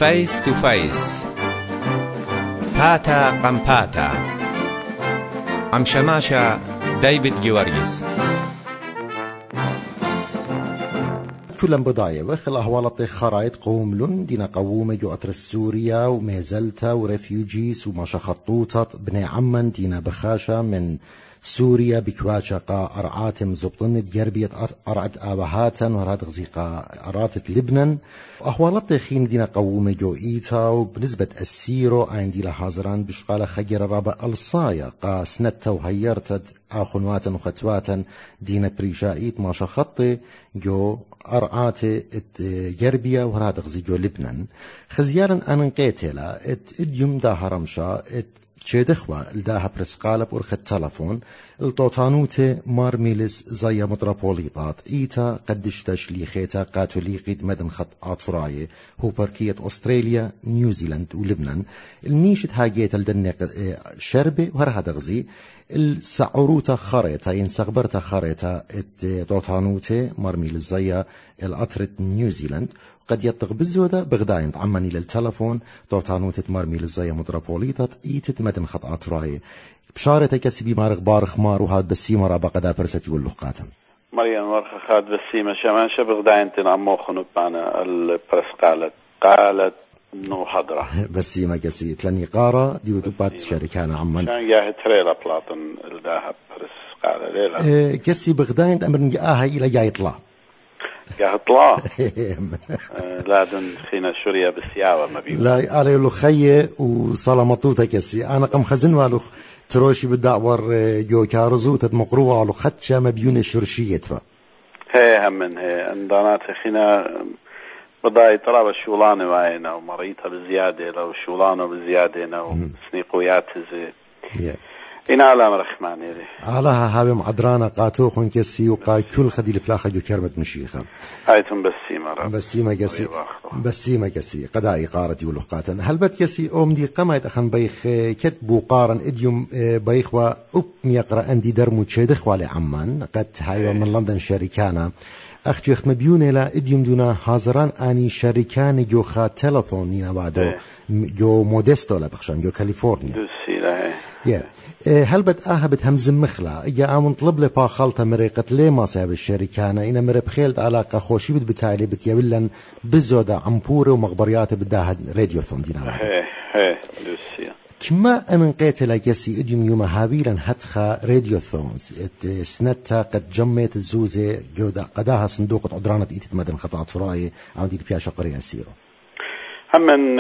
Face to Face باتا قمباتا عم شماشا ديفيد جواريس كلن بضاية وخل أهوالة خرايط قوم لن دينا قوومة جو أترس سوريا وميزلتا وريفيوجيس وماشا خطوطة بني عمان دينا بخاشا من سوريا بكواشقا أرعاتم زبطن جربية أرعت آبهاتا ورهاد غزيقا أراتت لبنان وأهوالات خين دينا قوومة جو إيتا وبنسبة السيرو عين ديلا حاضران بشقالة خجر رابا الصايا قا سنتا وهيرتد آخنواتا وختواتا دينا بريشائيت ماشا خطي جو أرعاتي جربية ورهاد غزي جو لبنان خزيالا أننقيتلا إديوم دا هرمشا تشيدخوا الداها برسقالب ورخ التلفون الطوطانوتي مارميلس زي متروبوليطات إيتا قدش تشليخيتا قاتوليقيد مدن خط آطراي هو بركية أستراليا نيوزيلاند ولبنان النيشت هاجيت الدنيا شربي وهرها دغزي السعروتا خريطة ينسغبرتا خريطة الطوطانوتي مارميلس زي الأطرة نيوزيلاند قد يطغ بالزودة بغداين عمني للتلفون طوطانوتة مرمي للزايا متروبوليطة إيتت مدن خط آتراي بشارة كسبي مارغ بارخ مار وهاد بسيمة رابا قدا برستي واللقاتم مريم ورخ خاد بسيمة شمانشة بغداين تنعمو خنوب معنا البرس قالت نو حضرة بسيمة كسي تلني قارة دي ودوبات شركانا عمان كان جاه تريلا بلاطن الداها برس قالة ليلة كسي بغداين أمر نجاها إلى جاي يطلع يطلع لا دون خينا شوريا بالسياوة ما بيقول لا على له خيه وصلمطوته كسي انا قم خزن والو تروشي بالدعور جو كارزو تدمقروا على خدشه ما بيون شرشيه تفا هي هم هي اندانات خينا بضاي ترى الشولانه وعينا ومريتها بزياده لو شولانه بزياده وسنيقويات زي إن على مرخماني لي علىها هابي معدرانا قاتوخن كسي وقا كل خدي البلاخة جو كرمت مشيخة هايتم بسيمة بسيمة كسي قدائي قارتي ولقاتا هل بد كسي أم دي قمايت أخن بيخ كتبو قارن إديوم بيخوا أب ميقرأ أندي درمو تشيدخ والي عمان قد هايوا من لندن شركانا أخجيخ مبيوني لا إديوم دونا حاضران آني شركان جو خا تلفونينا بعدو جو مودستو لا بخشان جو كاليفورنيا دوسي لا هل بد بد همز مخلا يا امن طلب لي با خلطه مريقت لي ما صاحب الشركانه انا مرب خيلت علاقه خوشي بتاعي بتيولن بزوده عمبوره ومخبريات بدها راديو ثون دينا هي دوسي كما أنا نقيت لجسي إديوم يوم هابيلا هتخا راديو ثونز سنتا قد جميت الزوزة جودا قداها صندوق عدرانة إيتت مدن خطأت فراي عندي البياشة قرية سيرو همن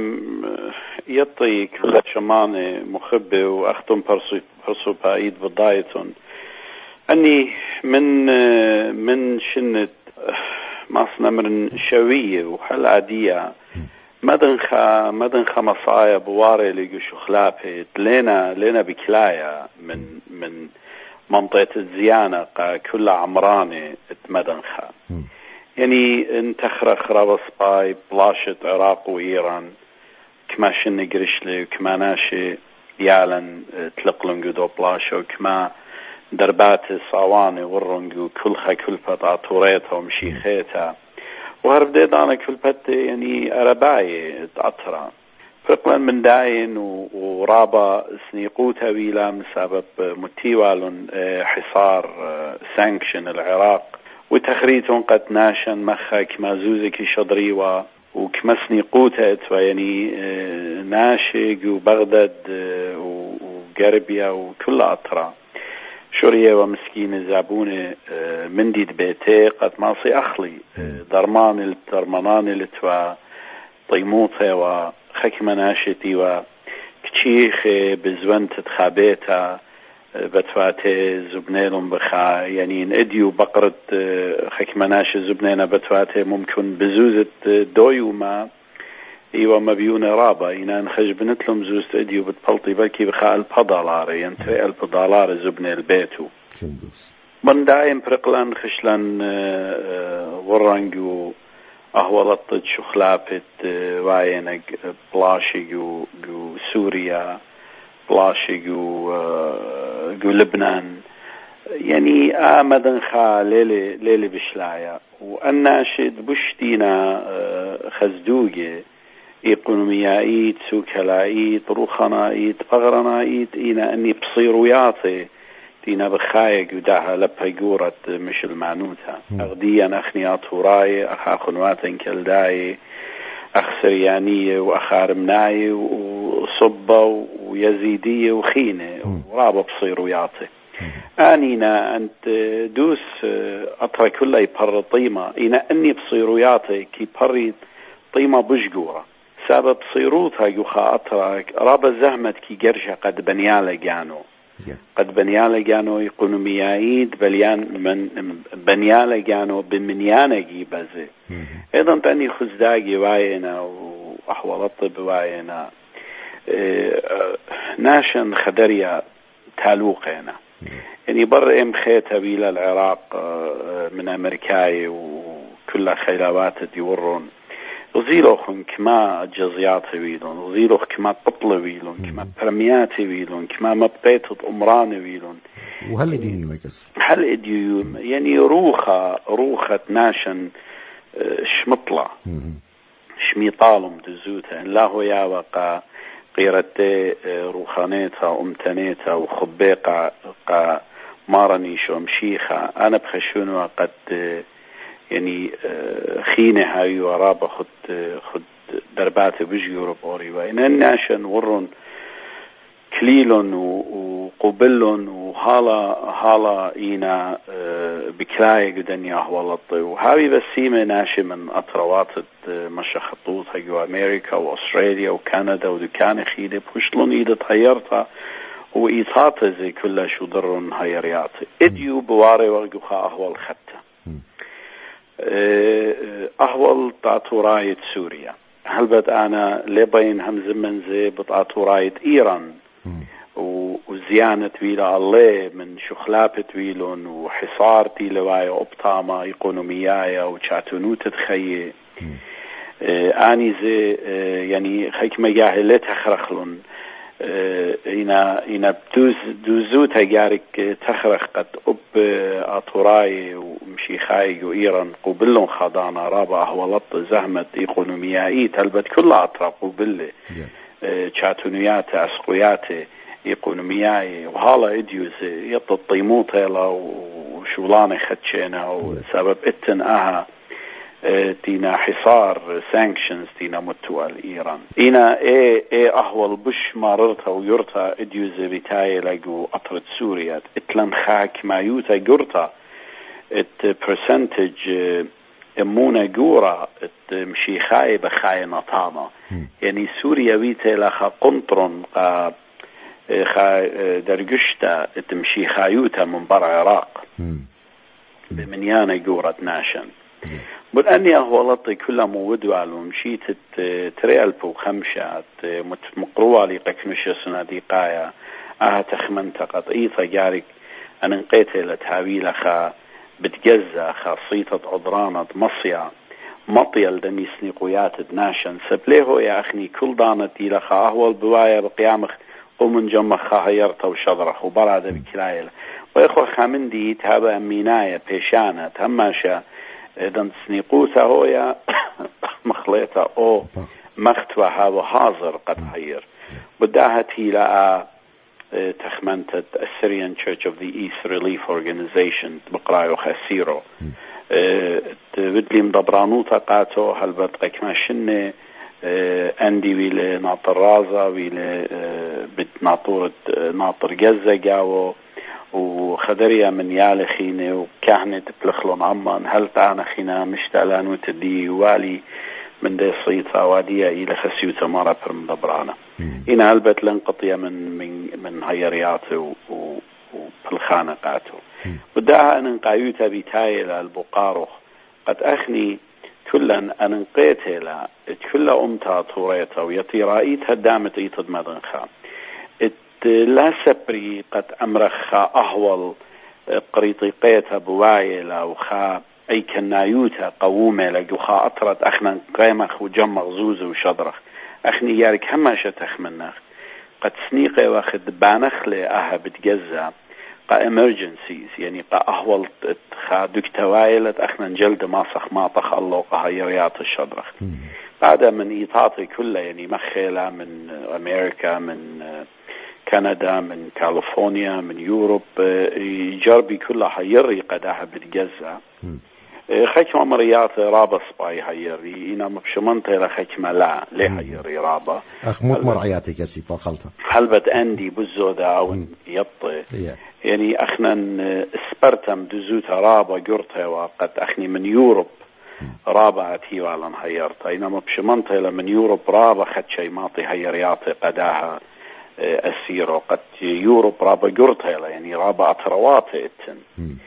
يطي كل شمانة مخبة وأختم برسو بايد بضايتون أني من شنة مصنع من شوية وحل عادية مدنخا مصايا بواري لقو شخلابه لينا بكلايا من منطقة الزيانة كل عمراني مدنخا يعني انتخرى خراب سباي بلاشة عراق وإيران كما شن قرشلي وكما ناشي يعلن تلقلن قدو بلاشة وكما دربات صواني ورنقو كل بطاطوريتها ومشيخيتها وهربديد أنا كل بت يعني أرباعي أطرا فرقلا من داين ورابا سنيقوتها ويلا من سبب متيوال حصار سانكشن العراق وتخريتون قد ناشن مخا كما زوزكي شضريوا وكما سنيقوتها يعني ناشق وبغداد وقربيا وكل أطرا شورية ومسكينة زابونة من ديد بيتي قد ماصي أخلي درمانان لتوا طيموتها وخكمة ناشتي وكتشيخ بزوان تتخابيتها بتواتي زبنيلهم بخا يعني نديو بقرة خكمة ناشة زبنينا بتواتي ممكن بزوزة دويوما ايوه ما بيونا رابا انا نخج بنتلم زوست اديو بتبلطي بلكي بخاء البضالار ينتري البضالار زبني البيتو من دايم برقلان خشلان ورنجو اهولطت شخلابت واينك بلاشيجو سوريا بلاشيجو لبنان يعني آمدن خا ليلي بشلايا والناشد بشتينا خزدوجي إيقونوميايت سوكلايت روخنايت أغرنايت إنا أني بصيروياتي تينا بخايق وداها لبهيقورة مش المعنوتها أغديا أخنيات هوراي أخا خنواتن كالداي أخ سريانية وأخارمناي وصبة ويزيدية وخينة ورابة بصيروياتي آنينا أنت دوس أطرى كلها يبر طيمة إنا أني بصيروياتي كي بري طيمة بشقورة سبب صيروتها يخا أطرك رابا زهمت كي جرشة قد بنيالة جانو قد بنيالة جانو إيقونوميايد بليان من بنيالة جانو بمنيانة جيبازي أيضا تاني خزداقي واينا وأحوال الطب واينا ناشن خدريا تالوقينا يعني بر ام خيتها بيلا العراق من امريكاي وكل خيلاوات ديورون وزيلوخن كما جزيات ويلون وزيلوخ كما قطل ويلون كما برميات ويلون كما مبقيت امران ويلون وهل اديني مكس هل اديوم يعني روخة ناشن شمطلة شميطالم دزوتها لا هو يا وقا قيرتي روخانيتها أمتنيتها وخبيقة مارنيش ومشيخة أنا بخشونها قد يعني خينها يورابا خد دربات بجيور بوري وإن الناشن ورن كليلون وقبلون وهالا إينا بكلاي قدنيا والله وهاوي بسيمة ناشي من أطروات مشخطوطها جو أمريكا وأستراليا وكندا ودكان خيدة بوشلون إيدا تهيرتها وإيطاطة زي كلها شو ضرن هيرياتي إديو بواري ورقوها أهوال خطة أهوال تعطو راية سوريا هل بد أنا لبين همز منزي بتعطو راية إيران وزيانة ويلا الله من شخلابة ويلون وحصار تيلوايا أبطامة إيقونوميايا وشاتونوت تخيي آني زي يعني خيك مجاهلات خرخلون إنا دوزوت هجارك تخرخ قد أب أطوراي ومشي خايق وإيران قبلون خضانا رابع أهولط زهمت إيقونوميائي تلبت كل أطراف قبلي شاتونيات أسقويات إيقونوميائي وهالا إديوز يططيموت هلا وشولاني خدشينا وسبب إتن أها تينا حصار sanctions تينا متوال إيران إنا أهول بش ماررتها ويرتها إديوز بتاي لقو أطرد سوريا إتلن خاك ما يوتا قرتا percentage امونا جورا مشي خاي بخاي نطاما يعني سوريا بيتا لخا قنطرن خا درقشتا تمشي خايوتا من برا عراق بمنيانا جورة ناشن بل أهولطي كلها مودو على مشيت تريالبو خمشات مقروة لقكنوشة سناديقايا تخمنت إيطا جارك أن انقيت لتحاويل خا بتجزا خاصية عضرانة مصيا مطيل دني سنيقويات ناشن سبليهو يا أخني كل دانتي لخا أهول بوايا بقيامخ ومن جمع خاهيرتا وشضرخ وبراد بكلايل ويخو خامندي تابا أمينايا بيشانة هماشا إذن سنيقوتا هويا مخليتا أو مختوها وحاضر قد حير بداها تيلا تخمنت Assyrian Church of the East Relief Organization بقرايو خسيرو بدلي مدبرانوتا قاتو هلبت قكماشنة أندي ويلي ناطر رازا ويلي بتناطورة ناطر جزة جاو وخدريا من يالي خيني وكهنة تلخلون عمان هل تعنا خينا مشتالان وتدي والي من دي صيطة وادية إلى خسيوتا مرة برمدبرانا إن هلبت لنقطية من هيرياته وبالخانقاته وداها أن انقايوتا بتايلة البقاروخ قد أخني كلا أن انقيتها كل أمتها طوريتها ويطيرائيتها دامت إيطد مدنخا لا سبري قد أمرخا أهول قريطيقيتها بوايلة وخا أي كنايوتها قوومة لقوخا أطرت أخنا قيمخ وجمغ زوز وشضرخ أخني يارك هماشة تخمنخ قد سنيقي واخد بانخلي أها بتجزا قا emergencies يعني قا أهول خا دكتوايلت أخنا جلد ماسخ ما طخ الله قا هيريات الشضرخ بعد من إيطاطي كله يعني مخيلة من أمريكا، من كندا، من كاليفورنيا، من يوروب، جربي كلها حيري قداها بتجزع خكمة مريات رابا سباي حيري إنا مبشمنطي لخكمة لا ليه حيري رابا أخمت مرعياتي كسي فاقلتا حلبت أندي بزودة أو يطي يعني أخنا اسبرتم دزوتا رابا قرتها وقد أخني من يوروب رابا أتي وعلن حيرتا إنا مبشمنطي من يوروب رابا خد شي ماطي حيرياتي قداها أسيرو قد يوروب رابا قرتها يعني رابا أترواتي اتن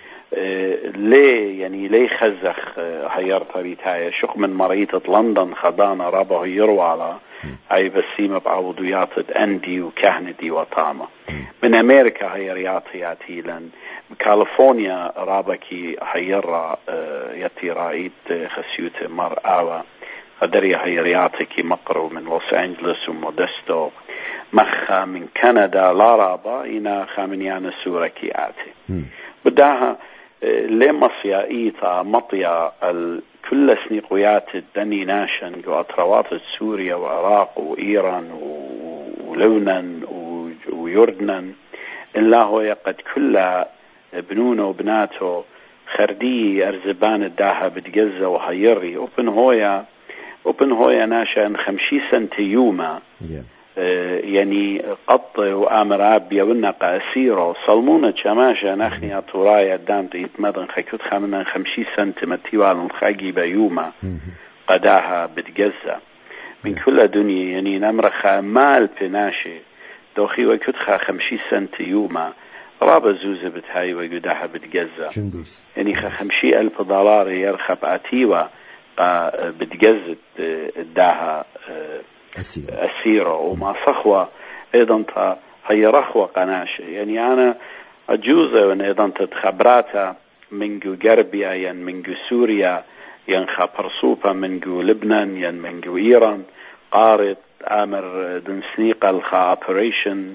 ليه يعني ليه خزخ هيرتا بيتايا شخ من مريضة لندن خدانا رابا يروى على هاي بسيمة بعوضيات أندي وكهندي وطامة من أمريكا هيرياتي لن كاليفورنيا رابكي هيرا يتي رايد خسيوت مرأة قدري هيرياتكي مقرو من لوس أنجلس ومودستو مخا من كندا لا رابا إنا خامنيان سوركي آتي بداها لمصيا إيتا مطيا كل سنيقويات الدني ناشن جو أطروات سوريا وعراق وإيران ولبنان ويردن إلا هو يقد كل بنونه وبناته خردي أرزبان الداها بتجزة وهيري أوبن هويا ناشن 50 سنة يوما يعني قط وآمر أبيا ونقى أسيرو صلمونة شماشة نخني أطورايا دانت يتمدن خيكوت خامنا 50 سنتيمتر والمخاقي بيوما قداها بتجزة من كل دنيا يعني نمرخا مال بناشي دوخي وكتخا 50 سنت يوما رابا زوزة بتهاي وقداها بتجزة يعني 50,000 دولار يرخب أتيوة بتجزت داها أسيرة وما صخوة أيضا هي رخوة قناشة يعني أنا أجوزة وأن أيضا تتخبراتا منجو غربيا ين منجو سوريا ين خبرصوبة منجو لبنان ين منجو إيران قارت آمر دنسنيقة الخا أوبريشن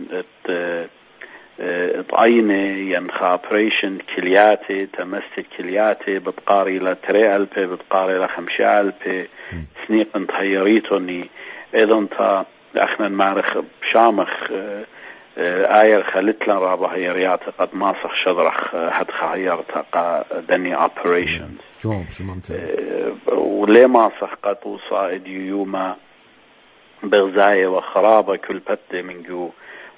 طعينة ين خا أوبريشن كلياتي تمست كلياتي بتقاري لتري ألبي بتقاري لخمشة ألبي سنيق انتهيريتوني ايضا تا اخنا المعرخ بشامخ اير خلتلا رابا هيريات قد ماسخ شدرخ هد خيرتا قا دني اوبريشنز ولي ماسخ قد وصائد يوما بغزاية وخرابة كل بت من جو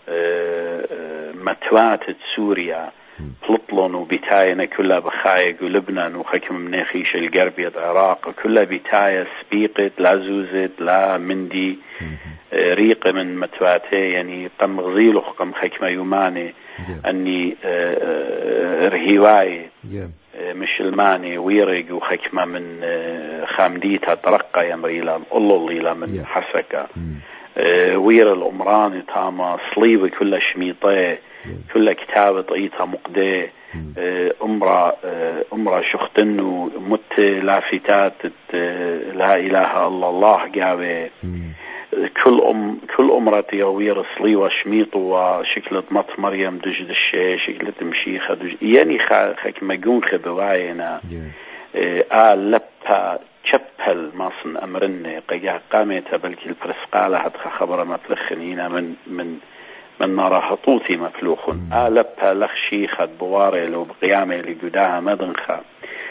متوات سوريا بلطلون وبتاينا كلها بخايق ولبنان وخكم مناخيش الغربية العراق كلها بتاية سبيقت لا زوزت لا مندي ريق من متواتي يعني قم غزيلو قم خكمة يوماني أني رهيواي مش الماني ويرق وخكمة من خامديتها ترقى يمريلا الليلة من حسكة وير الأمراني تاما صليبة كلها شميطة كل كتابة طيتها مقدة أمرا شختن ومت لافتات لا إله إلا الله قاوي كل أمرتي يوير صلي وشميط وشكلة مط مريم دجد الشي شكلة مشيخة يعني خاك مجون خبواينا لبها تشبهل ماصن أمرني قيا قامتها بلكي البرسقالة هتخ خبر مطلخنينا من نرى هطوتي مفلوخ لبها لخشيخة بواري لو بقيامي لجداها مدنخة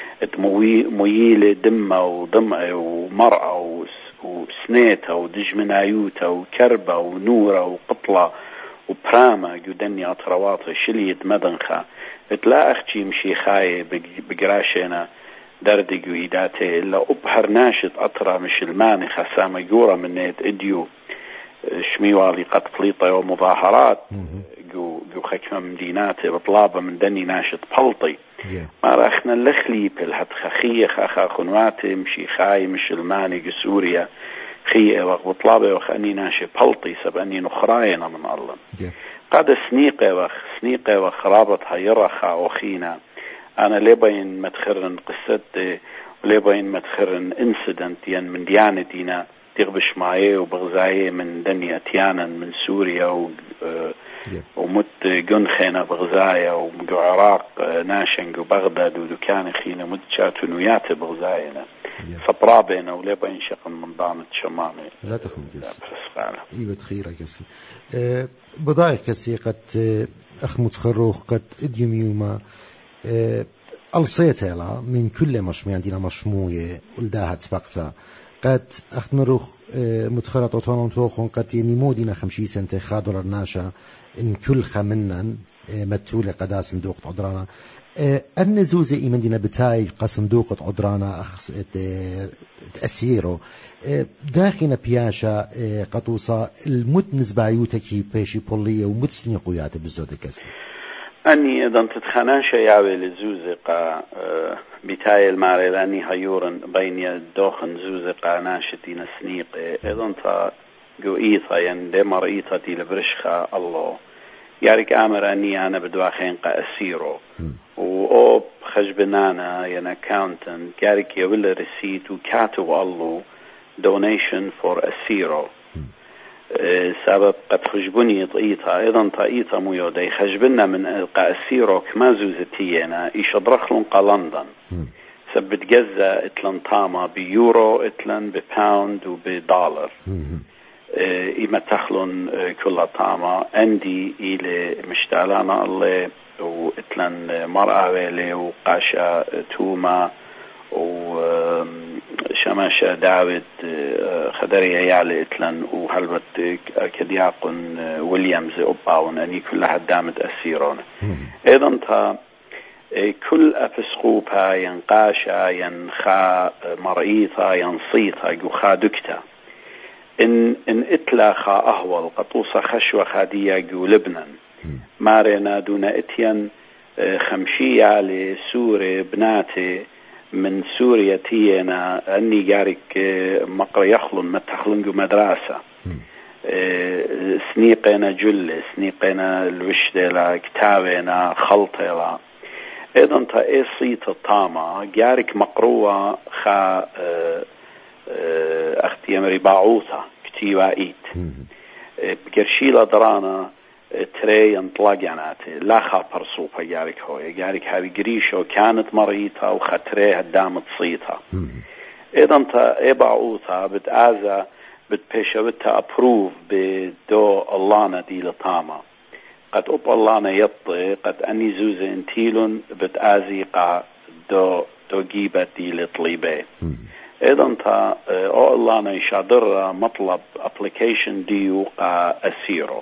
مويلة دمة وضمة ومرأة وسنيتة ودجمنايوتة وكربة ونورة وقطلة وبرامة جدني أطرواتة شليت مدنخة لا أختي مشي خاي بقراشينا دردق وإيداتي إلا أبحر ناشط أطرى مش المانخة سامة جورة من نيت إديو شميوالي قد طليطة ومظاهرات جو خكمة من ديناتي بطلابة من دني ناشط بلطي ما رأخنا اللخلي بالهد خخية خاخا خنواتي مشي خاي مش الماني سوريا خية وطلابة وخاني ناشط بلطي سبأني نخراينا من الله قد سنيقة وخرابتها يرخا وخينا أنا لبين متخرن قصة ولبين متخرن انسيدنت ين من ديانتنا تغبش معي وبغزاية من دنيا تيانا من سوريا ومت جنخينا بغزاية ومجو عراق ناشنج وبغداد ودكان خينا مت شاتونيات بغزاينا صبرابين أو ليبا ينشق من ضامة شمامي لا تخمي كسي إيوة تخيرة كسي بضايق كسي قد أخ متخروخ قد إديوم يوما ألصيتها من كل مشمي عندنا مشموية ولداها تبقتا قد أخت مروخ متخرط أوتونوم توخون قد ينمودنا 50 سنة خادر الناشا إن كل خمنا متولة قدا صندوق عدرانا النزوزة إيمان دينا بتاي قصندوق عدرانا تأثيره داخلنا بياشا قطوصة المد نزبايوتكي بيشي بولية ومد سنيقويات بزودة كسي أني إذا تتخناش ياوي لزوزقة بتاي الماريلاني هيورن بين الدوخن زوزقة ناشتين سنيق إذا تا قوئيطة يندي مرئيطة دي لبرشخة الله يارك آمر أني أنا بدواخين قاسيرو وأوب خجبنانا ين أكاونتنت يارك يولا رسيت وكاتو الله donation for أسيرو سبب قد خجبني طئيطة إذن طئيطة ميودي خجبنا من قاسيرو كما زوزتينا إيش أدرخلن قلندن سبت جزة إتلن طامة بيورو إتلن بباوند وبدولار إما تخلن كل طامة عندي إلى مشتعلانا الله وإتلن مرأة ويلي وقاشا توما وشماشة داود خدرية يعلي إتلن وحلبت كدياقن ويليامز أباون أني كلها دامت أسيرون إذن تا كل أفسقوبها ينقاشا ينخا مرئيثا ينصيثا يخا دكتا إن إتلا خا أهول قطوصة خشوة خادية جو لبنان مارينا دون إتيان خمشية لسورة بناتي من سوريا تينا أني جارك مقر يخلن متخلن جو مدرسة سنيقنا جل سنيقنا الوشدلا كتابنا خلطلا إذن تا إيصيت الطامة جارك مقروة خا أختي أمري باعوثة كتيوائيت بقرشيلة درانا تري ينطلقناتي لا خابر صوبة جارك هو جارك هاوي قريشو كانت مريتها وخطريها دامت صيتها إذا تا إباعوثة بتآزا بتبيشوتها أبروف بدو الله ندي لطامة قد أب الله يطي قد أني زوزة انتيلون بتآزي قا دو جيبة دي لطليبه إذا تا أو الله نيشادر مطلب application ديو قا أسيرو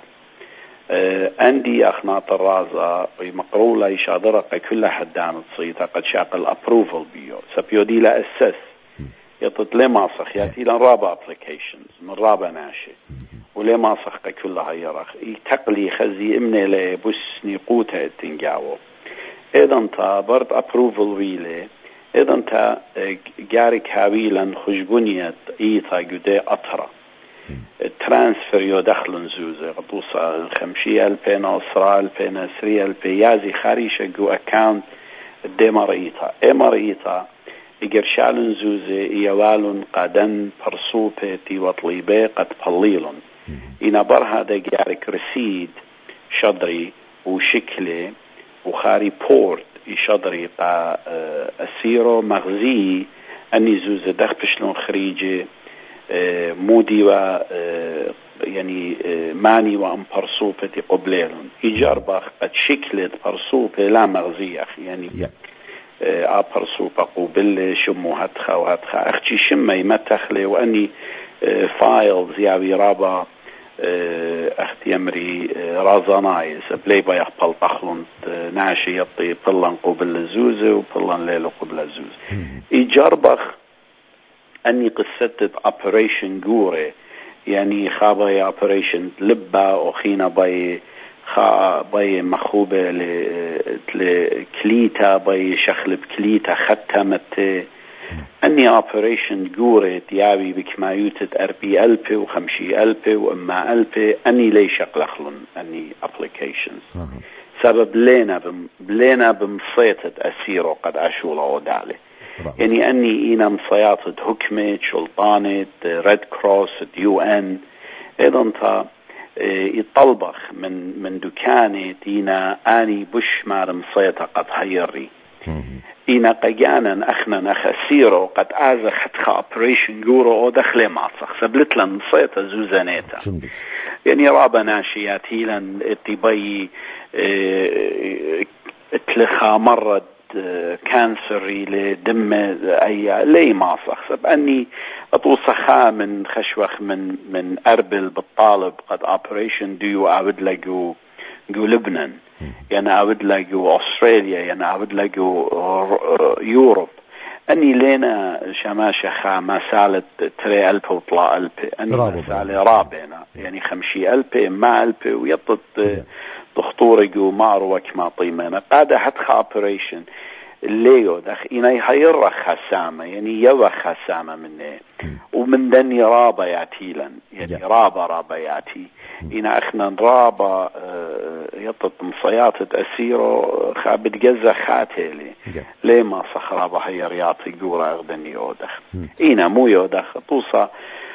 عندي أخناط الرازة مقرولة يشادر قا كل حدان تصيتها قد شاق الابروفل بيو سبيو دي لا أسس يطلت لي ماسخ ياتي لن رابع applications من رابع ناشي ولي ماسخ قا كلها يرخ تقلي خزي امني لي بسني قوتها التنجاو إذا تا برد approval ويلي إذا أنت جارك هاويلا خجبنية إيطا جدي أطرة الترانسفير يدخل زوزة قطوصة 50,000 10,000 20,000 يازي خاريشة جو أكاونت دي مرئيطا مرئيطا إجرشال زوزة يوال قدن برصوبة تي وطليبة قد بليلون إنا برها دا جارك رسيد شدري وشكلي وخاري بورت يشدري قا أسيرو مغزي أني زوزة دخبشلون خريجي مودي و يعني ماني وأم برصوبة قبليلون يجربخ قد شكلت برصوبة لا مغزي أخي يعني برصوبة قبل شمو هتخا وهتخا أختي شمي متخلي وأني فايلز ياوي رابا أختي أمري رازانايز بليبا يقبل تخلون ناشي يطي بلان قبل الزوزة وبلان ليلة قبل الزوزة يجربخ أني قصة أوبريشن جوري يعني خابا أوبريشن لبا وخينا باي مخوبة لكليتا باي شخلب كليتا ختمت أني أوبريشن جوري تياوي بكمايوتة 40,000 و50,000 وإما 1000 أني ليش أقلخلن أني applications سبب لينا بمصيتة أسيرو قد أشوله ودالي يعني أني إنا مصياتة حكمة شلطانة ريد كروس UN إذا انت يطلبخ من دكانة إنا أني بش مار مصيتة قد هيري إنا قيانا أخنا أخسيرو قد آزخت خا أوبريشن جورو أو دخل معصخ سبلت لن صيتا زوزانيتا يعني رابا ناشيات هيلان اتباي اتلخا مرض كانسري لدم أي لي معصخ سب أني أتوصخا من خشوخ من أربل بالطالب قد أوبريشن ديو أعود لجو لبنان يعني أعود لجو أستراليا يعني أعود لجو يوروب أني لنا شماشة ما سالت 3,000 وطلع 1000 أني مسالة رابعنا يعني 50,000 مع 1000 ويطط دكتور جو معروك ما طيمنا قاعدة حتى أوبريشن الليو دخ إنا يحير خسامة يعني يو خسامة منه ومن دني رابا يعتيلا يعني رابا يعتي إنا أخنا رابا يطط مصيات أسيرو خابت جزا خاتيلي ليه ما صخرابا هي رياضي جورا أغدني يودخ إنا مو يودخ توصى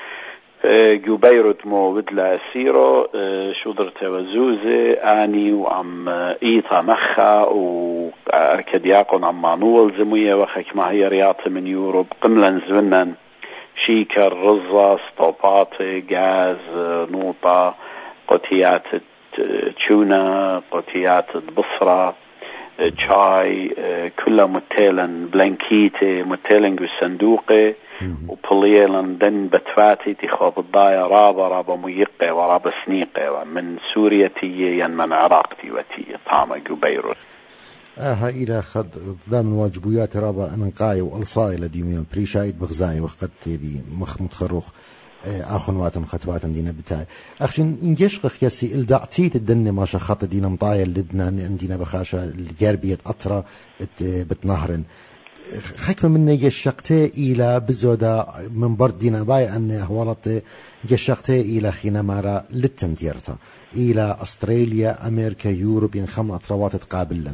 جو بيروت مو بدلا أسيرو شودرت وزوزي آني وعم إيطا مخا وأركدياقون عم مانوال زمية وخك ما هي رياضي من يوروب قملا زمنا شيكر رزة ستوباتي غاز نوطة قطيات تشونا قطيات بصرة شاي كلها متيلا بلانكيتي متيلا صندوقي وبليلا دن بتفاتي تخوض الضايا رابا ميقة ورابا سنيقة من سوريا تي من عراق تي وتي طامة بيروت إلى خد ضمن واجبيات رابا أنقاي والصاي لديميون بريشايد بغزاي وقت دي مخ متخروخ آخن واتن خطواتن دينا بتاعي أخشن إنجيش قياسي الدعتيت الدنة ما شخط دينا مطايا لبنان عندنا بخاشة الجربية أطرة بتنهرن حكمة من يشقتي إلى بزودا من برد دينا باي أن هوالت يشقتي إلى خينا مارا للتنديرتا إلى أستراليا أمريكا يوروب ينخم أطروات تقابلن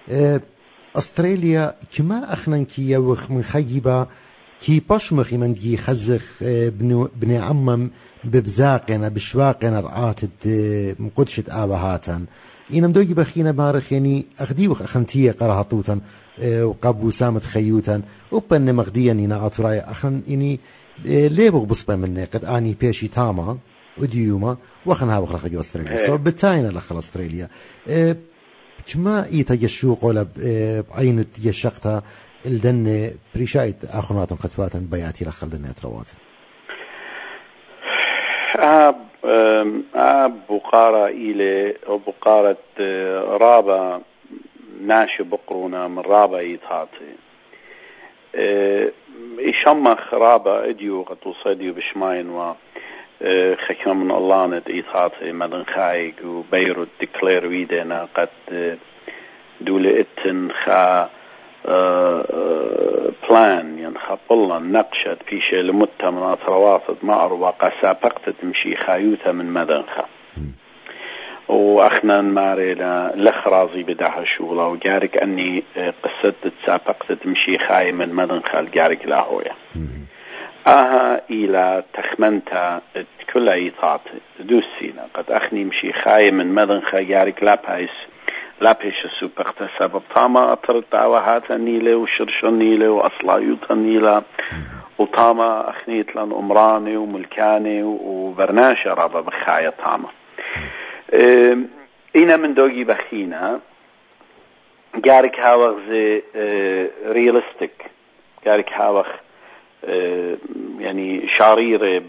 أستراليا كما أخنا كي من خيبة كي باشمخي من جي خزخ بني عمم ببزاقنا بشواقنا رعاتت مقدشة آبهاتن إنا مدوجي بخينا بارخ يعني أخديوخ أخنتية قرهطوتا وقابو سامة خيوتا وبن مغديا إنا أطراي أخن إني ليبغ بصبا مني قد آني بيشي تاما وديوما وخنها بخرخ جو أستراليا سو بتاينا لخل أستراليا كما إيتا يشوق ولا بعين يشقتا الدن بريشايت آخنات خطوات بياتي لخل دنيا تروات بقارة إلى بقارة رابا ناشي بقرونا من رابا يتهاتي إشمخ رابا إديو قطوصيديو بشماين و خكما من الله ند إيتهاتي مدن خايق وبيروت ديكلير ويدنا قد دولة إتن خا بلان ينخبلنا نقشت في شيء لمدة من أطرواتد معروة قسابقت تمشي خايوتها من مدنخة وأخنا مارينا لخرازي بداها شغلة وجارك أني قصدت سابقت تمشي خاي من مدنخة الجارك لاهوية إلى تخمنتا كل إيطات دوسينا قد أخني مشي خاي من مدنخة جارك لابيش السوبقت سبب طاما أطرت عواهات النيلة وشرش النيلة وأصلايوت النيلة وطاما أخنيت لن أمراني وملكاني وبرناشة رابا بخاية طاما إنا من دوجي بخينا جارك هاوغ زي ريالستيك جارك هاوغ يعني شاريرة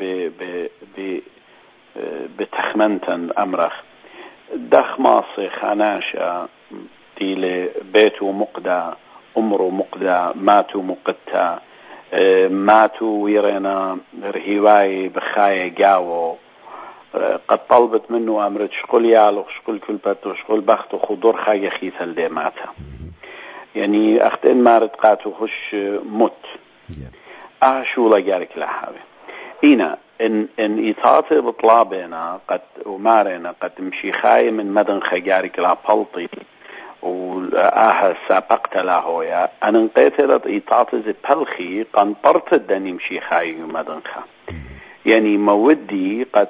بتخمنتن أمرخ دخ ماصي خاناشا ديلي بيتو مقدا أمرو مقدا ماتو مقتا ماتو ويرنا رهيواي بخاية جاوو قد طلبت منه أمرت شقل يالو شقل كلبتو شقل بختو خضور خاية خيثة لدي ماتا يعني أختين مارت قاتو خش مت شو لجارك لحاوي إنا إن إيطاتي بطلابنا قد ومارنا قد مشي خاي من مدن خجارك لا بلطي سابقت لاهويا أنا انقيتلت إيطاتي زي بلخي قنطرت الدني مشي خاي مدن خا يعني مودي قد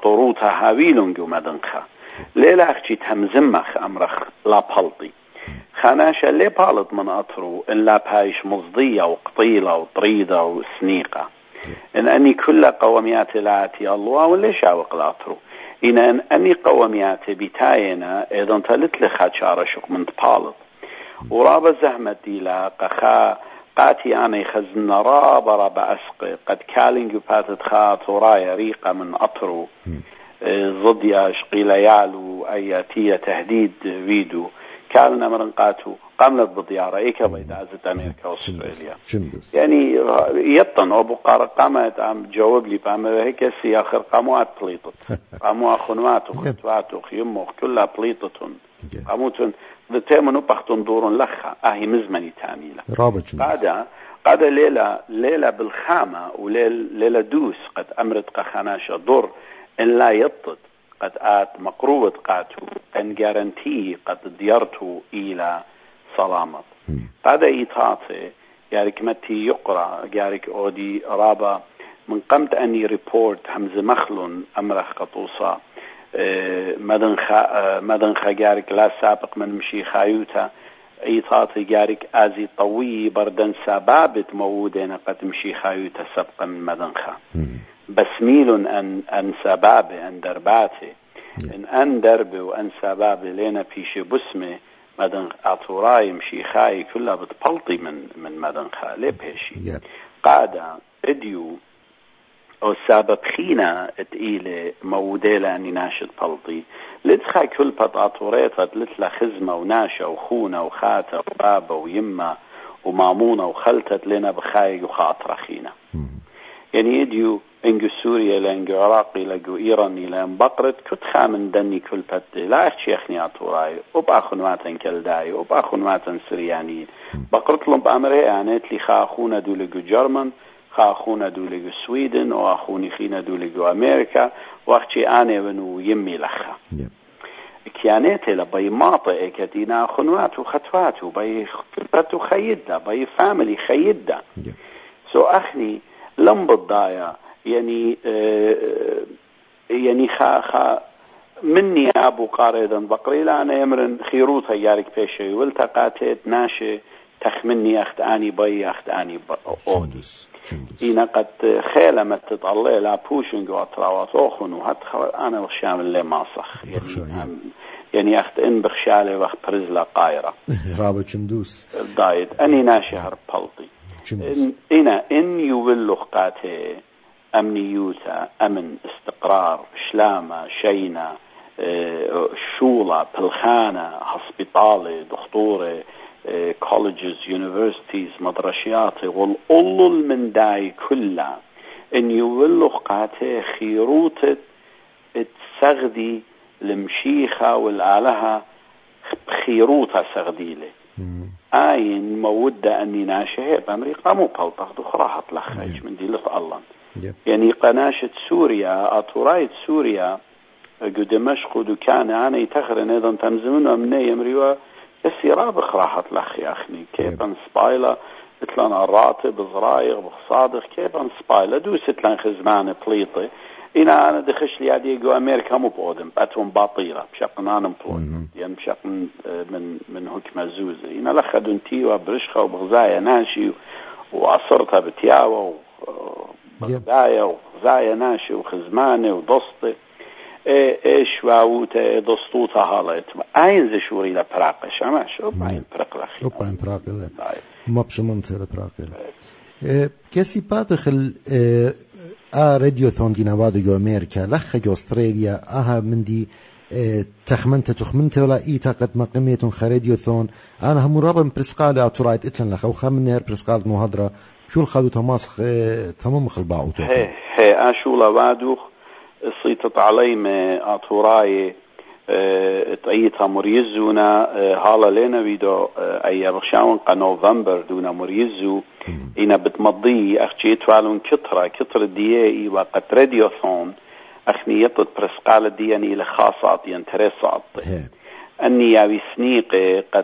خاناطروتها هاويلون جو مدن خا ليلا أختي تهمزمخ أمرخ لا بلطي خاناشة اللي بالط من أطرو إلا بهايش مصدية وقطيلة وطريدة وسنيقة إن أني كل قوميات لاتي الله واللي شاوق الأطرو إن أني قوميات بتاينا إذا تلت لخات شارشق من تبالط ورابا زهمة ديلا قخا قاتي أنا خزن رابا أسقي قد كالينج باتت خات ورايا ريقة من أطرو ضد قيل يعلو أياتية تهديد فيدو كالنا مرنقاتو قاملت بضيارة إيكا بيد عزت أمريكا وأستراليا يعني يطن أبو قارة قامت عم جاوب لي بأمر هيك سي آخر قاموات بليطت قاموا أخنوات وخطوات وخيمو كلها بليطت قاموتن ذتيمنو بختن دور لخا أهي مزمني تانيلا قاعدة ليلة بالخامة وليلة دوس قد أمرت قخاناشة دور إن لا يطت قد آت مقروبة قاتو أن جارنتي قد ديرتو إلى سلامة قد إيطاتي جارك متي يقرأ جارك أودي رابا من قمت أني ريبورت همز مخلون أمرخ قطوصة مدنخا جارك لا سابق من مشي خايوتا إيطاتي جارك آزي طوي بردن سبابت مودين قد مشي خايوتا سبقا من مدنخا بسميل أن سبابي أن درباتي أن دربي وأن سبابي لينا بيشي بسمي مدن أطوراي مشي خاي كلها بتبلطي من مدن خالي بهشي قاعدة اديو أو سبب خينا اتقيلة موديلة أني ناشد بلطي لتخا كل بط أطوريتا لتلا خزمة وناشا وخونة وخاتة وبابا ويمة ومامونة وخلتت لنا بخاي وخاطرة خينا يعني اديو انجو سوريا لانجو عراقي لانجو ايراني لان بقرت كت خامن دني كل بت لا اخشيخني اطوراي وباخن واتن كلداي وباخن واتن سرياني بقرت لهم بامره يعني لي خاخونا دولجو جرمن خاخونا دولجو سويدن واخوني خينا دولجو امريكا واختي انا ونو يمي لخا كيانات لبي ماطئ كدينا خنوات وخطوات وبي خطبت خيدة بي فاميلي خيدة سو اخني لم بالضايا يعني خا مني أبو قاريدا بقري لا أنا يمرن خيروتها يارك بيشي والتقاتت ناشي تخمني أخت آني بي أخت آني أودي إنا قد خيلة ما تطلع لا بوشنج وطراوات أخن وهات أنا وشامل اللي ماصخ يعني أخت إن بخشالي وقت برزلة قايرة رابط شمدوس دايت أني ناشي هرب بلطي إن يولو قاتي أمنيوتا أمن استقرار شلامة شينة شولة بلخانة هسبيطالة دكتورة كوليجز يونيفرسيتيز مدرسيات والأول من داي كلها إن يولو قاتي خيروتة تسغدي المشيخة والآلهة خيروتها سغديلة آين مودة أني ناشئ بأمريكا مو بلطة دخراها تلخيش من دي لفألن يعني قناشة سوريا أطورايت سوريا دمشق ودكان أنا يتخرن أيضا تمزمون من يمريوا السيراب خراحة لخي أخني كيبان سبايلة اتلان الراتب زرايغ بصادق كيبان سبايلة دوست لان خزمان بليطة أنا دخش لي هذه جو أمريكا مو بودم باتهم باطيرة بشق نانم بلون يعني بشق من حكم زوزة أنا لخدون تيوا برشخة وبغزايا ناشي وعصرتها بتياوة وبغزايا وغزايا ناشي وخزمانة ودسطة إيش واوته دسطوتها هالت أين زشوري لبراقش أماش أبين براقلخي أبين براقل ما بشمنت لبراقل كسي بادخل راديو ثون دي نوادو جو أمريكا لخ جو أستراليا من دي تخمنت ولا إيتا قد مقاميتون خراديو ثون أنا هم رابم برسقالة أطرايت إتلن لخ وخامن نهر برسقالة مهدرة شو الخادو تماسخ تمام خلباعوتو هي أشو لوادوخ صيتت علي ما أطراي تأييتها مريزونا هالا لنا بيدو أي بخشاون نوفمبر دونا مريزو إنا بتمضي أخشيت فعلون كتر ديائي وقت راديوثون أخني يطد برسقالة دياني لخاصات ينترسات أني ياوي سنيقي قد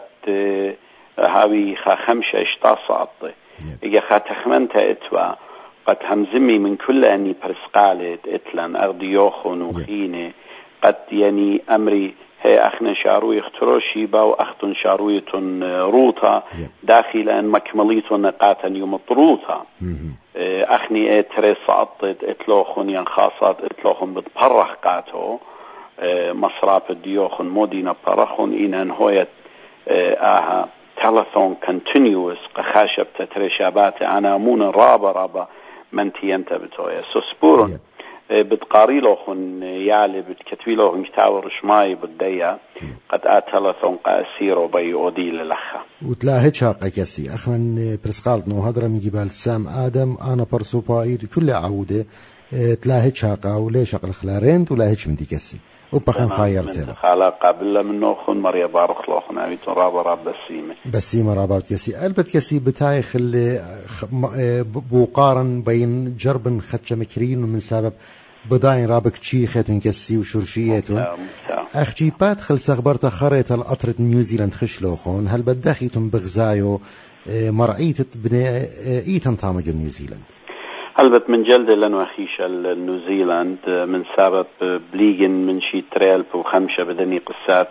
هاوي خمسة اشتصات إيجا تخمنتها إتوا قد همزمي من كل أني برسقالة إتلان أغديوخون وخيني قد يعني أمري هي أخنا شاروي اختروشي باو أختن شاروية روتا داخل أن مكمليت نقاطا يمطروتا أخني تريس عطت اتلوخن ينخاصات اتلوخن بتبرخ قاتو مصراب الديوخن مودينا برخن إنان هويت آها تلثون كنتينيوس قخاشب تترشابات أنا مون رابا من تينتا بتويا سسبورن بتقاري لوخن يالي بتكتبي لوخن كتاب رشماي بالديا قد آتلثون قاسيرو بي أودي للخا وتلاهي شاقة كسي أخنا برسقالت نو هدرا من جبال سام آدم أنا برسو باير كل عودة تلاهي شاقة ولي شاق الخلارين تلاهيش من دي كسي وبخن خايرتها خالا قابل منو خن مريا بارخ لوخن عميتون راب بسيمة رابات كسي ألبت كسي بتاعي خلي بوقارن بين جرب خدش مكرين ومن سبب بداين رابك تشيخة كسي وشرشيتون أخجي بات خل سغبرت خريطة القطرة نيوزيلاند خشلوخون هل بداخيتون بغزايو مرعيتة بني إيتن طامج نيوزيلاند هلبت من جلد لنو أخيش النيوزيلاند من سبب بليجن من شي تريل وخمسة بدني قصة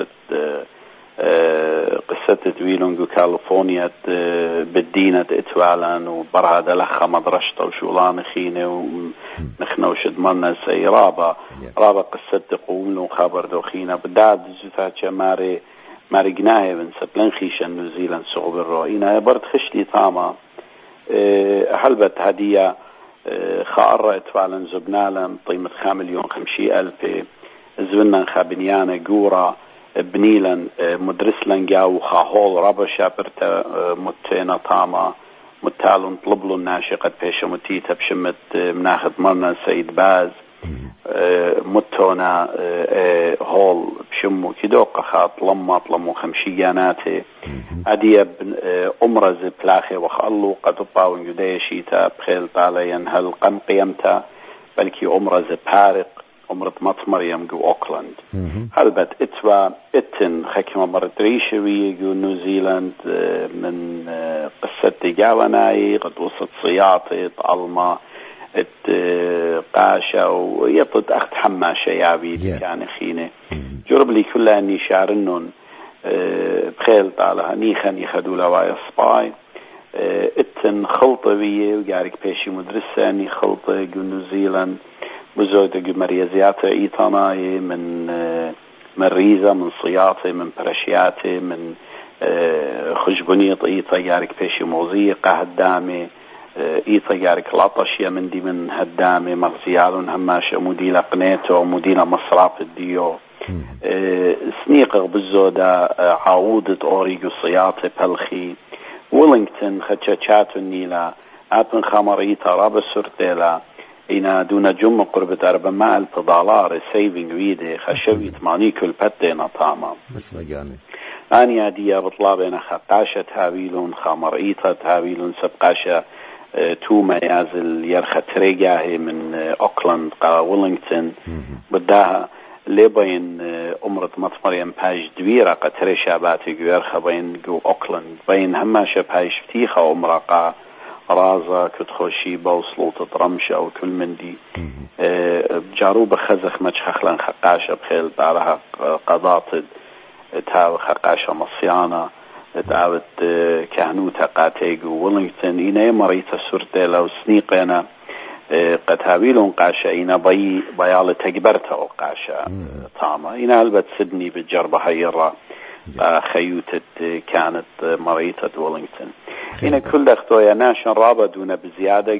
دويلونغو كاليفورنيا بالدينة اتوالان وبرها دلخة مدرشة وشولان خينة ونخنوشد مرنا سي رابا قصة تقوم خبر دوخينة بداد زوتاتشا ماري جناهي من سبلن خيشة نيوزيلاند صعوب الرؤينة برد خشلي طاما هلبت هدية خارة اتفعلا زبنالا طيمة 5,050,000 زبنا خابنيانا جورا بنيلا مدرسلا جاو خاهول رابا شابرتا متينا طاما متالون طلبلو الناشقة بيشا متيتا بشمت مناخد مرنا سيد باز متونا هول بشمو كدوقة خاط لمو 50 عدية أمرز بلاخي وخالو قد باون يديشيتا بخيل طاليا هل قم قيمتا بلكي أمرز بارق أمرت مطمر يمجو أوكلاند هلبت اتن خكمة مرتريشوي جو نيوزيلاند من قصة جاوناي قد وصلت صياطي طالما قاشا ويطد أخت حماشة يابي كان خينة جرب لي كلها أني شعرنن بخيل طالها نيخا يخدو لوايا سباي اتن خلطة بيه وقارك بيشي مدرسة اني خلطة جو نيوزيلاند بزودة جو مريزيات ايطاناي من ريزة من صياطة من برشياتة من خجبونية ايطا قارك بيشي موزيقة هدامي ايطا قارك العطشية من دي من هدامي مغزيالون هماشة مدينة قنيتو مدينة مصراف الديو سنيقر بالزودة عاودة أوريجو صياطة بلخي ويلينغتون خدشاتشاتو النيلة أبن خمريتا رابا سرتيلا إنا دون جمع قربة $400,000 سيفينج ويدي خشوي 80 كل بتينا طاما بس مجاني أني هدية بطلابنا خقاشة تهاويلون خمريتا تهاويلون سبقاشة تو ميازل يرخى تريقاهي من أوكلاند قا ويلينغتون بداها لبين أمرت مطمريم باج دويرة قتري شاباتي جويرخة بين جو أوكلاند بين هماشة باج فتيخة أمرقا رازا كتخوشي بوصلوطة رمشة أو كل من دي جاروب خزخ مجخخلان خقاشة بخيل دارها قضاط تاو خقاشة مصيانة دعوت كهنوتا قاتيجو ويلينغتون إنا مريتا سورتي لو سنيقينا قد هاويلون قاشا إنا بيال تكبرتا وقاشا طاما إنا هلبت سدني بالجربة هيرا خيوتة كانت مريتا ويلينغتون إنا كل اختويا ناشن رابا دون بزيادة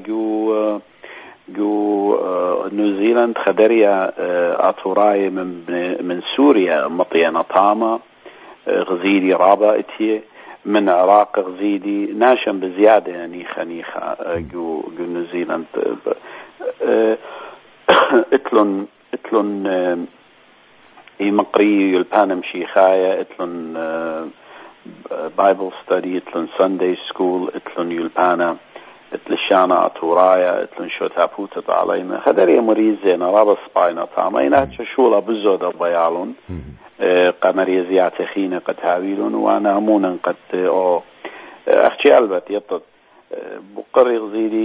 جو نيوزيلاند خدريا أطوراي من سوريا مطينا طاما غزيدي رابا اتيه من عراق غزيدي ناشن بزيادة يعني خنيخة جو نيوزيلاند اتلون مقري يلبانم شيخايا اتلون بايبل ستادي اتلون سانداي سكول اتلون يلبانا اتلشانا اتورايا اتلون شوتابوتا علينا خدري مريزين رابا سباينا طامينا شولا بزودة بيالون قمرية زيادة خينة قد هاويلون وانا همونا قد اختي البت يطد بقري غزيدي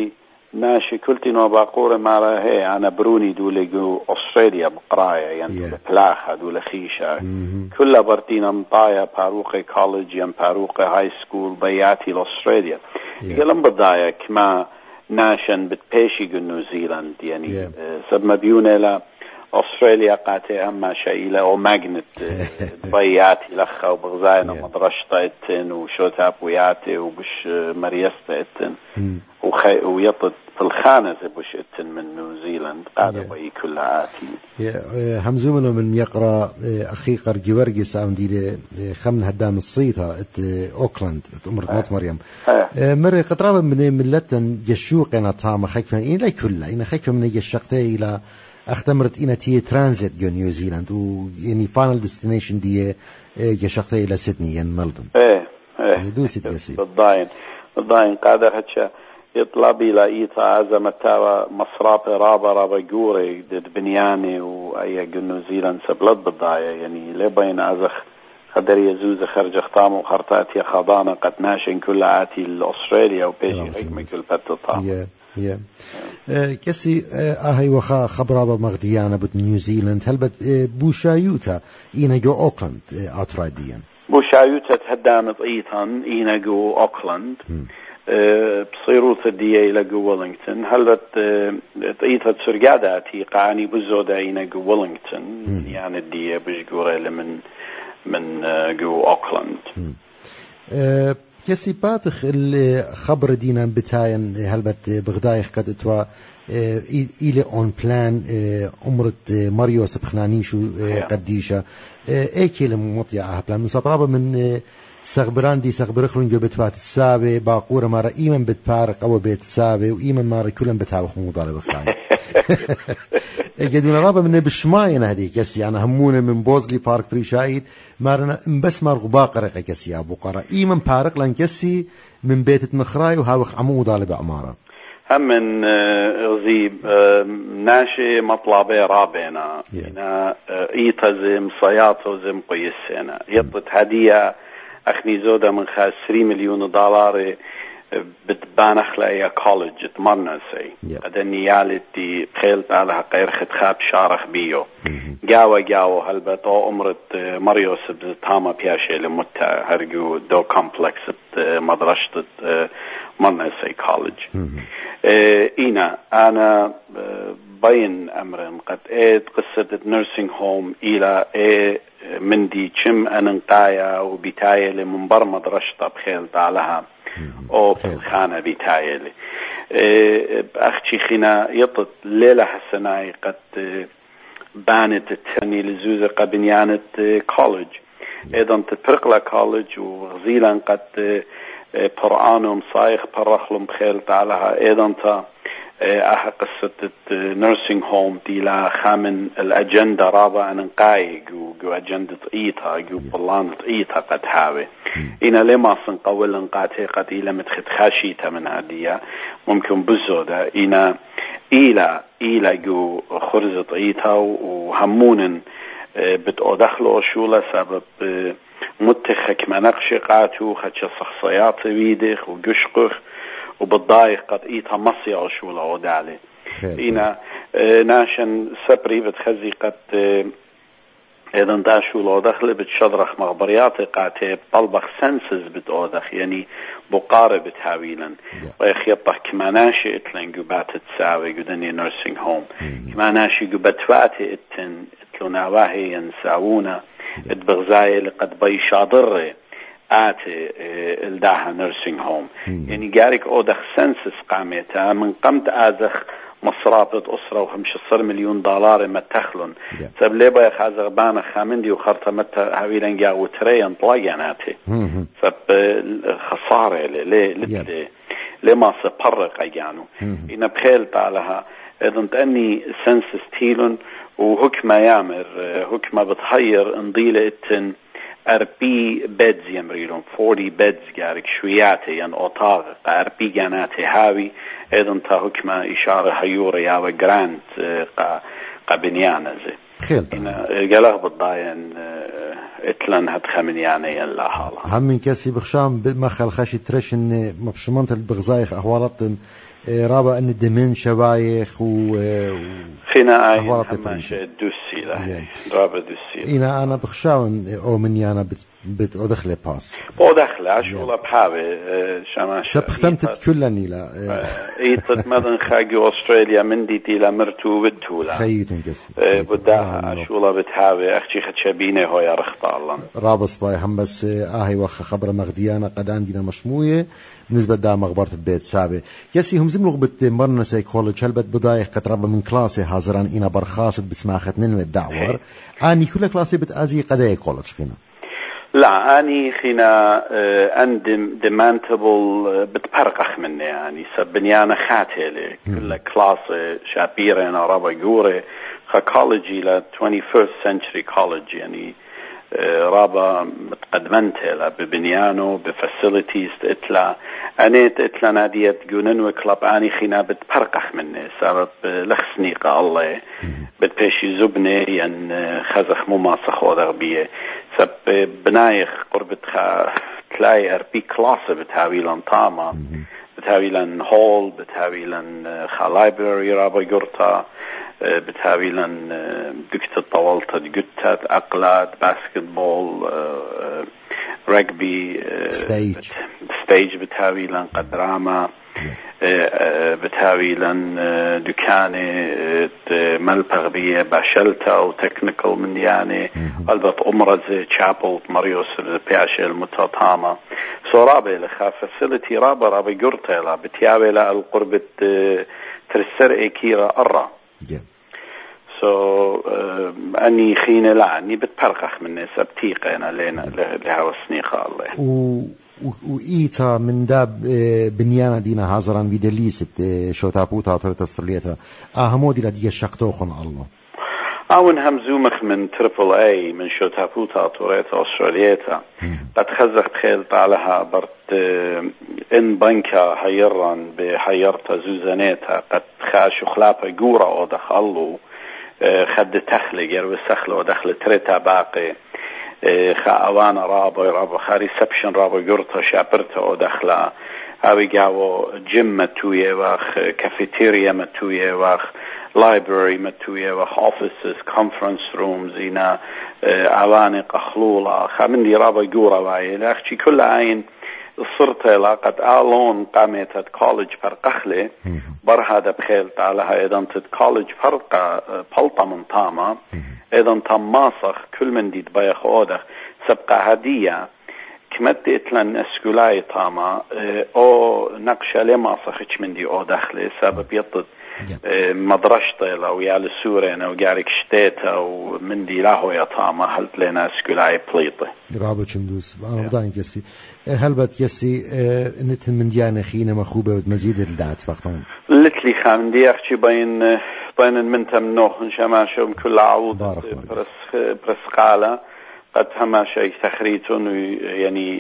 ناشي كلتي نو باقورة مارا هي أنا بروني دولي أستراليا بقراية يعني بلاخة دولي خيشة كلها برتينا مطايا باروقي كوليج ين باروقي هاي سكول بياتي لأستراليا يقلن بداية كما ناشن بتبيشي نيوزيلاند يعني سب مبيونة لا أستراليا قاتي أما شايلة أو ماجنت بياتي لخا وبغزاينا مدرشة اتن وشوتاب وياتي وبش مريستا اتن ويطد في الخانة بش اتن من نيوزيلاند قادة بي كلها آتي همزومنا من يقرأ أخي قرقي ورقس عم دي خمن هدام الصيطة أوكلاند أمرت مات مريم مرة قطرابا من ملتن جشوق أنا طامة خيكفا إلا كلها إنا خيكفا من يجشقتي إلى اختمرت إنا تي ترانزيت جو نيوزيلاند ويعني فاينل ديستنيشن دي جشقتي إلى سيدني ين ملبن دوسي تيسي بالضاين قادة هتشا يطلبي لأيتا عزمتاوى مصرابي رابا جوري دد بنياني وأي نيوزيلاند سبلد بالضاية يعني لبين أزخ قدر يزوز خرج اختام وخرطات يا خضانة قد ناشن كل عاتي لأستراليا وبيجي حكمة كل بتطام كسي هاي وخا خبرابة مغديانا بد نيوزيلاند هل بد بوشايوتا إينا جو أوكلاند أطراديا بوشايوتا تهدامت إيطان إينا جو أوكلاند بصيروا الدية إلى جو ويلينغتون هل بد إيطا تسرقاداتي قاني بزودا إينا جو ويلينغتون يعني الدية بجورة من جو أوكلاند كسي باتخ الخبر دينا بتاين هلبت بغدايخ قد اتوا إلي اون بلان عمرت ماريو سبخنانيشو قديشة ايكي لمطيعها بلان من سطرابة من سغبران دي سغبرخلون جو بتوات السابة باقورة مارا ايمن بتبارق او بيت السابة وايمن مارا كلن بتاوخ موضالة بخاي جدونا رابا من بشماين هذه كسي أنا همونا من بوزلي بارك بريشايد مارنا بس مارغ باقرق كسي أبو قرا إيمن بارق لان كسي من بيت النخراي وهاوخ عموضة لبعمارة هم من غزيب ناشي مطلبي رابينا هنا إيتا زم صياطو زم قيسينا يطلت هدية أخني زودة من $3 مليون بتبانخ لأي كوليج اتمرنا سي قد النيالتي خيلت على غير خدخاب شارخ بيو جاوة هلبتو أمرت مريوس بزتاما بياشي لمتا هرجو دو كومبلكس مدرشة مرنا سي كوليج إينا أنا بين أمرن قد قصة نيرسينج هوم إلى مندي كم أنقايا وبتاية لمنبر مدرشة بخيلت علىها أو خانة بتايلي أختي خنا يطت ليلة حسناي قد بانت التاني لزوزة قبنيانة كوليج أيضا تترقلا كوليج وغزيلا قد قرآنهم صايخ برخلهم بخيلت علىها أيضا تا قصة نيرسينج هوم دي لا خامن الأجندة رابع ننقاي جو أجندة إيتا جو بلانة إيتا قد هاوي إنا لما سنقول نقاتي قد إلا متخد خاشيتا من هدية ممكن بزودة إنا إلا جو خرزة إيتا وهمون بتأدخلوا شولة سبب متخك منقش قاتو خدش شخصيات ويدخ وقشقخ وبالضايق قد إيتها مصيع شو العود عليه إنا ناشن سبري بتخزي قد إذن داشو العودخل بتشدرخ مغبريات قاتي بطلبخ سنسز بتعودخ يعني بقارب بتهاويلا ويخيطح كما ناشي اتلن قبات تساوي قدني نيرسينج هوم كما ناشي قبات فاتي اتن اتلو ناواهي ينساونا اتبغزاي لقد بيشادر آتي الداها نيرسينج هوم يعني جارك أودخ سنسس قامتها من قمت آزخ مصرابة أسرة $15 مليون ما تخلن سب ليبا يخازغ بانا خامندي وخرطة متى هاويلن جاو تريان طلاقاناتي سب خسارة ليه ما سبرق أجانو إنا بخيلت علىها إذن تأني سنسس تيلن وهكما يامر هكما بتحير انضيلة اتن أربي بيدز يمريلون 40 بيدز جارك شوياتي ين أوطاق أربي جاناتي هاوي إذن تهكما إشارة هيوري ياوي جرانت قبنيانا زي إنا قلق بالضاين اتلن هد خمنياني لا حالا هم من كاسي بخشام مخل خاشي ترشن مبشمانت البغزايخ أحوالات رابع أن الدمن شبايخ خنا أي هماش دوسي لا رابع دوسي أنا بخشاون أو مني أنا أدخل باس أدخل عشولا بحابي شماش سبختمت كلني لا إيطت مدن خاجي أستراليا من دي تيلا مرتو بدتولا خيتون كسي بداها عشولا بتحابي أختي خدشبيني هو يا رخطا الله رابص باي هم بس آهي وخ خبر مغديانا قد عندنا مشموية بالنسبة دا مغبرة البيت سابي يسي هم زملغ مرنا سايكولوج هل بدايخ قد رابا من كلاسي هازران إنا برخاصت بسماختنين والدعور آني كل كلاسي بتأزي قداي كولوج خينا لا أني خينا أندم ديمانتبل بتبرقخ مني يعني سبنيانا خاتلي كل كلاس شابيرة أنا رابا جوري كوليجي ل 21st century college يعني رابا متقدمنتها ببنيانو بفاسيليتيز اتلا انيت اتلا ناديت جونن وكلاب اني خينا بتبرقخ مني سبب لخسنيقة الله بتبيشي زبني ين خزخ مماسخ ودغبية سب بنايخ قربتخا تلاقي اربي كلاسة بتهاوي لن طاما بتهاوي لن هول بتهاوي لن لايبراري رابا جورتا بتهاوي لن دكتة طولت دقتة أقلات باسكتبول رجبي ستيج بتهاوي لن قدراما بتهاوي لن دكانة ملبغ بيه باشلتا وتكنيكال من يعني قلبت أمرزة تشابل مريوس بياشي المتطامة رابي لخا فاسيلتي رابا جورتا بتهاوي للقربة ترسر ايكيرا أرى أني خينة لا أني بتبرقخ من ناس أبتيقة أنا لها وسنيقة الله وإيتا من داب بنيانا دينا هازران فيدليست شوتابوتا وطريقة استرليتا أهمودي لديك الشاقتوخن الله أون همزومخ من تريبل اي من شوتابوتا وطريقة استرليتا قد خزق خيلت عليها برت إن بنكا حيران بحيرتا زوزانيتا قد خاشو خلابا جورا أو دخلو خد تخلق يروي سخلو ودخل تريتا باقي خاوانا رابا خا ريسبشن رابا جورتا شابرتا ودخلا هاوي جاو جيم متوية واخ كافيتيريا متوية واخ library متوية واخ offices conference rooms إنا عوانق خلولا خامن دي رابا جورا واي لاخشي كل عين صرت لقد آلون قامت كولج فرقخلي برهذا بخيلت علىها إذا تد كولج فرقة بلطة من طامة إذا تم ماسخ كل من دي تبايخ أودخ سبقى هدية كمت إتلن اسكولاي طامة أو نقشة لماسخ من دي أودخلي سبب يطد مدرشة لو يال سورين أو جارك شتيتا ومن دي لاهو يا طامة هلت لنا اسكولاي بليطة رابط شندوس أنا بداين كسي هل بات يسي نت من ديانة خينة مخوبة ومزيد الدعات وقتهم لتلي خام دي أختي بين المنتم نوح شماشهم كل عوض برسقالة قد هماشي تخريتون يعني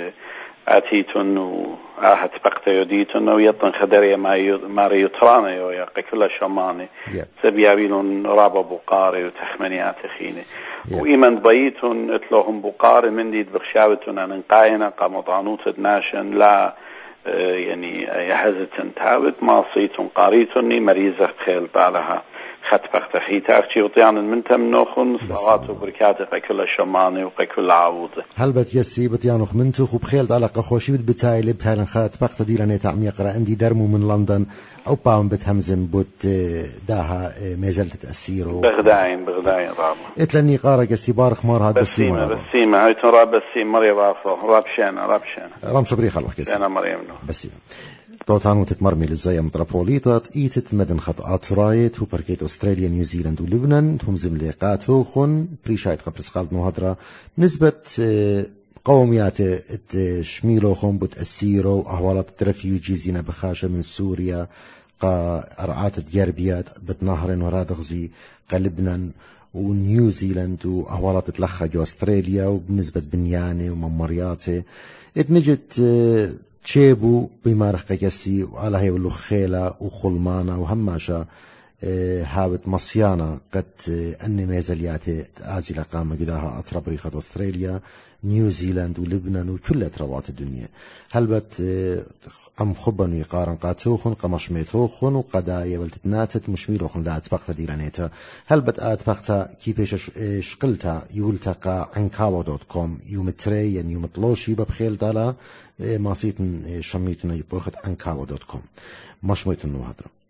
آتيتون وآهت بقتيوديتون ويطن خدرية ماري يطراني ويقى كل شماني سبيابيلون رابا بقاري وتخمنيات خيني وإيمان بيتون اتلوهم بقاري من ديد بخشاوتون أن انقاينا قامضانوت ناشن لا يعني يحزتن تاوت ماصيتون قاريتوني مريزة خيل بالها خط بخت خيتا أختي وطيان من تم نوخن صلوات وبركاته كل شماني وكل عوض هل بت يسي بطيان خمنتو خبخيل على قخوشي بتاعي لبتها خط بخت دي لني تعمي قرا عندي درمو من لندن أو باون بتهمزم بوت داها مازالت تأثيره بغداين رابا اتلني قارق يسي بارخ مار هاد بسيمة هايتون راب بسيمة مريم بارخو راب شانا رام شبري خلوح كسي أنا مريم بسيمة طوتانو تتمرمي للزايا متروبوليطات ايتت مدن خط آترايت هو بركيت أستراليا نيوزيلاند ولبنان هم زمليقات هوخن بريشايت قبرس قالد مهدرة نسبة قوميات شميلوخن بتأثيرو أهوالات رفيوجيزينا بخاشة من سوريا قا أرعات دياربيات بتنهرن ورادغزي قا لبنان ونيوزيلاند وأهوالات تلخى جو أستراليا وبنسبة بنياني وممرياتي اتمجت تشيبو بمارخ قيسي وعلى هي والخيلة وخلمانة وهماشا هاوت مصيانة قد أني ميزالياتي آزي قامة قداها أطراب ريخة أستراليا نيوزيلاند ولبنان وكل أطرابات الدنيا هل بت أم خبن يقارن قاتوخن قمشميتوخن وقدا يبلتناتت مشميلوخن لا أتبقتا ديرانيتا هل بت أتبقتا كيبيش شقلتا يولتقى عنكاو.com يومتري يومتلوشي ببخيل دالا ماسيتن شميتنا يبورخت عنكاو.com مشميتن وهدرا